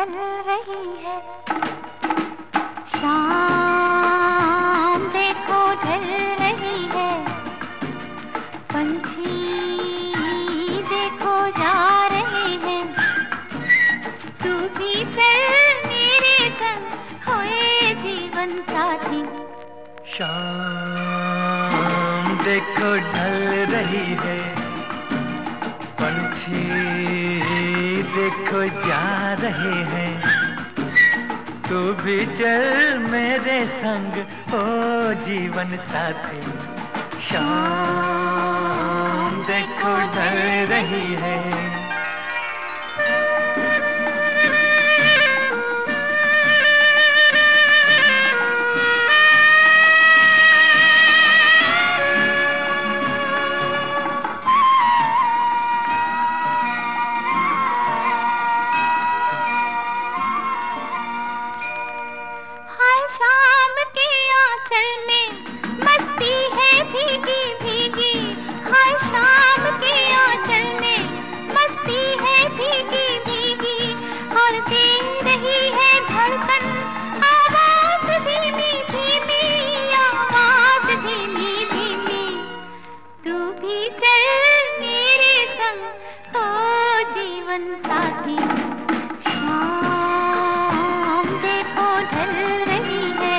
ढल रही है, शाम देखो ढल रही है, पंछी देखो जा रहे हैं, तू भी चल मेरे संग होए जीवन साथी। शाम देखो ढल रही है, पंछी देखो जा रहे हैं, तू भी चल मेरे संग ओ जीवन साथी। शाम देखो ढल रही है। शाम के आंचल में मस्ती है भीगी भीगी, हाय शाम के आंचल में मस्ती है भीगी भीगी, और दे रही है धड़कन आवाज धीमी धीमी, आवाज धीमी धीमी, तू भी चल मेरे संग ओ जीवन साथी। शाम देखो ढल रही है,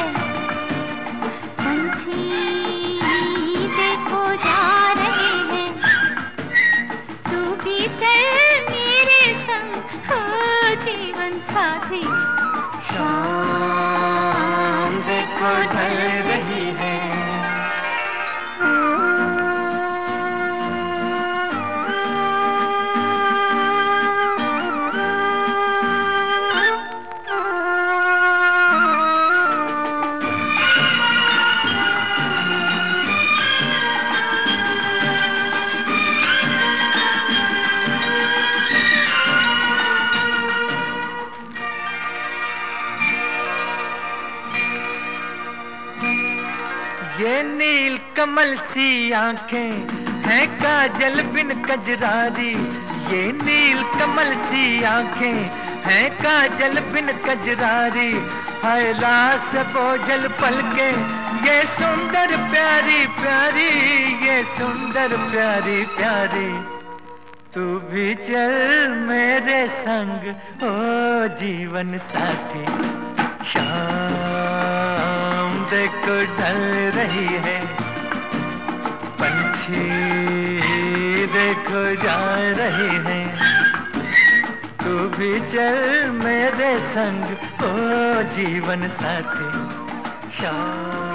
पंछी देखो जा रहे हैं, तू भी चल मेरे संग हो जीवन साथी। शाम देखो ढल रही है। ये नील कमल सी आंखें हैं काजल बिन कजरारी, ये नील कमल सी आंखें हैं काजल बिन कजरारी, हाय लास बोझल पलके ये सुंदर प्यारी प्यारी, ये सुंदर प्यारी प्यारी, तू भी चल मेरे संग ओ जीवन साथी। शाम देखो ढल रही है, पंछी देखो जा रहे हैं, तू भी चल मेरे संग ओ जीवन साथी। शाम